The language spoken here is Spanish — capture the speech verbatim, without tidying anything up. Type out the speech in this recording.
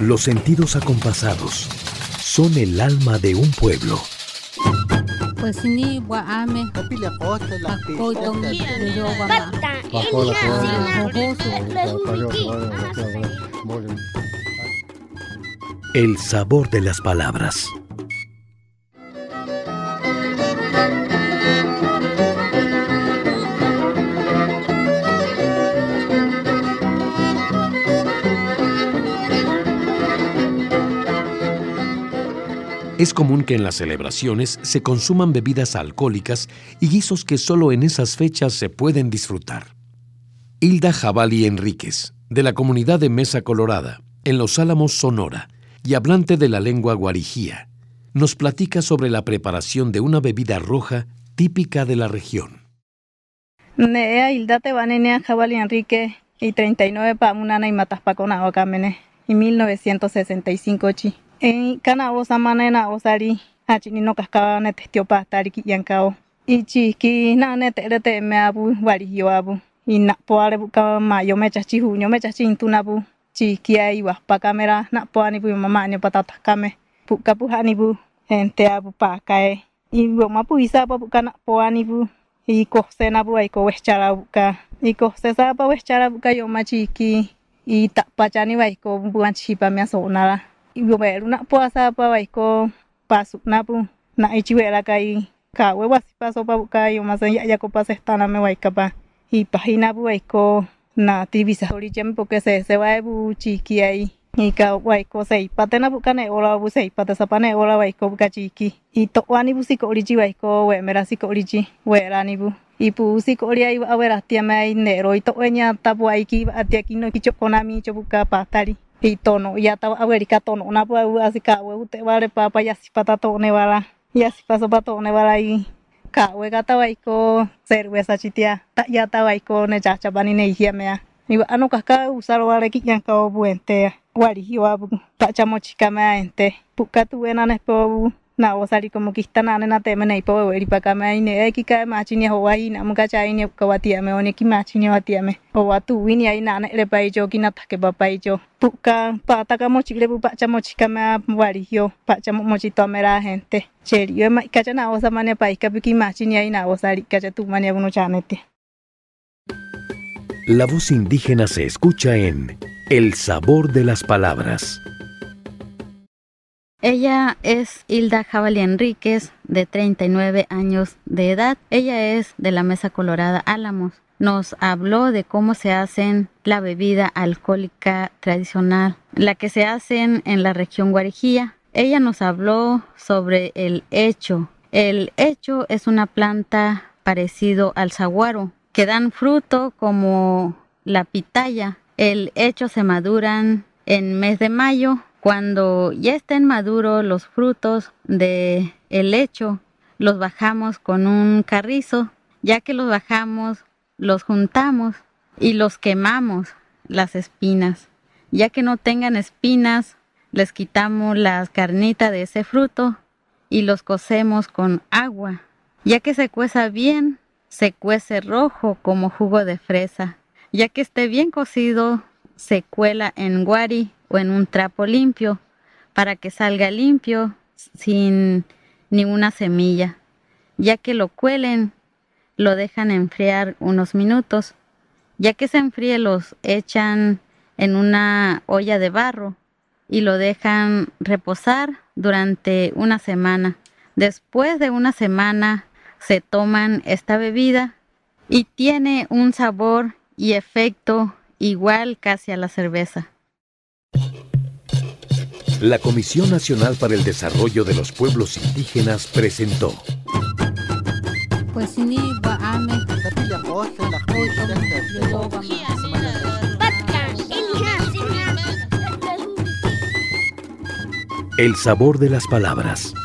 Los sentidos acompasados son el alma de un pueblo. Pues ni guame, el sabor de las palabras. Es común que en las celebraciones se consuman bebidas alcohólicas y guisos que solo en esas fechas se pueden disfrutar. Hilda Javali Enríquez, de la comunidad de Mesa Colorada, en Los Álamos, Sonora, y hablante de la lengua guarijía, nos platica sobre la preparación de una bebida roja típica de la región. Nea Hilda Tebanenea Javali Enríquez y treinta y nueve pamunana y mataspacona ocamene y mil novecientos sesenta y cinco chi. En cana osa manena osari achini no cascaba nete tiopa tariki yankao y chiqui na nete rete me abu warijio abu y na poare buka mayo me chachi junio me chachi intunabu chiqui ai waspa kamera na poani bu mama ni patata kame buka puhani bu ente abu pa kae y boma pu isa pa buka na poani bu y cosena bu ai ko wechara buka y cosesa pa wechara buka yo ma chiqui y tapachani vai ko buan chipa me asonara y ver una puasa pa baiko pasu napu na ichiwera kai ka huevo así paso pa bukai o más ya ya copa se estana me baika pa y página bu baiko na tivisa orichem porque se se va bu chiqui ahí y ka baiko sei patena bukane ola bu sei pata sapane ola baiko buka chiqui y to ani bu siko orichi baiko we mera siko orichi we rani bu y pu siko ori ai a ver atia me nero y to enya tapu aiki atia kino kicho konami cho buka patari y tono ya estaba abuelica tono una pues así cawe usted vale papa ya si pata tone bala ya si paso pa tone bala y cawe gata baiko cerveza chitia ya estaba baiko ne chacha bani ne hia mea y ano casca usar vale que ya cao buente guarijio abu tacha mochica mea ente puka tu buena ne po na osari como que está na na teme nei po eri pa kama ine e ki ka machini ho ai na muka chai ne ka watia me one ki machini watia me o watu wini ai na ne le pai jo ki na take ba pai jo puka pa ta ka mochi le pa cha mochi ka ma warijio pa cha mochi to mera gente cherio ma ka cha na osa mane pai ka ki machini ai na osari ka cha tu mane uno chanete. La voz indígena se escucha en El sabor de las palabras. Ella es Hilda Javali Enríquez, de treinta y nueve años de edad. Ella es de la Mesa Colorada Álamos. Nos habló de cómo se hacen la bebida alcohólica tradicional, la que se hacen en la región guarijía. Ella nos habló sobre el hecho. El hecho es una planta parecido al saguaro, que dan fruto como la pitaya. El hecho se maduran en mes de mayo. Cuando ya estén maduros los frutos del hecho, los bajamos con un carrizo. Ya que los bajamos, los juntamos y los quemamos las espinas. Ya que no tengan espinas, les quitamos la carnita de ese fruto y los cocemos con agua. Ya que se cueza bien, se cuece rojo como jugo de fresa. Ya que esté bien cocido, se cuela en guari o en un trapo limpio para que salga limpio sin ninguna semilla. Ya que lo cuelen, lo dejan enfriar unos minutos. Ya que se enfríe, los echan en una olla de barro y lo dejan reposar durante una semana. Después de una semana se toman esta bebida y tiene un sabor y efecto igual casi a la cerveza. La Comisión Nacional para el Desarrollo de los Pueblos Indígenas presentó. Pues ni guame. El sabor de las palabras.